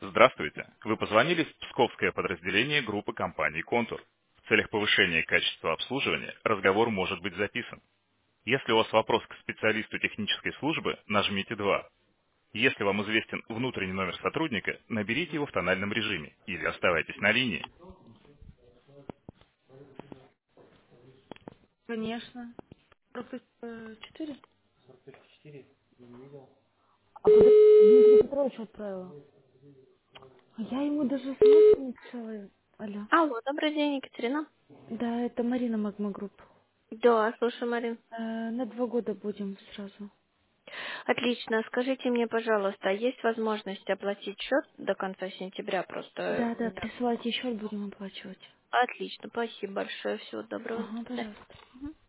Здравствуйте. Вы позвонили в Псковское подразделение группы компании «Контур». В целях повышения качества обслуживания разговор может быть записан. Если у вас вопрос к специалисту технической службы, нажмите 2. Если вам известен внутренний номер сотрудника, наберите его в тональном режиме или оставайтесь на линии. Конечно. 4. А куда Дмитрий Петрович отправила? А я ему даже смс не писала. Алло. Алло, добрый день, Екатерина. Да, это Марина Магма Групп. Да, слушай, Марин. На 2 года будем сразу. Отлично. Скажите мне, пожалуйста, есть возможность оплатить счет до конца сентября? Просто Да, у да, меня... присылайте счет, будем оплачивать. Отлично, спасибо большое, всего доброго, до Ага, свидания. пожалуйста.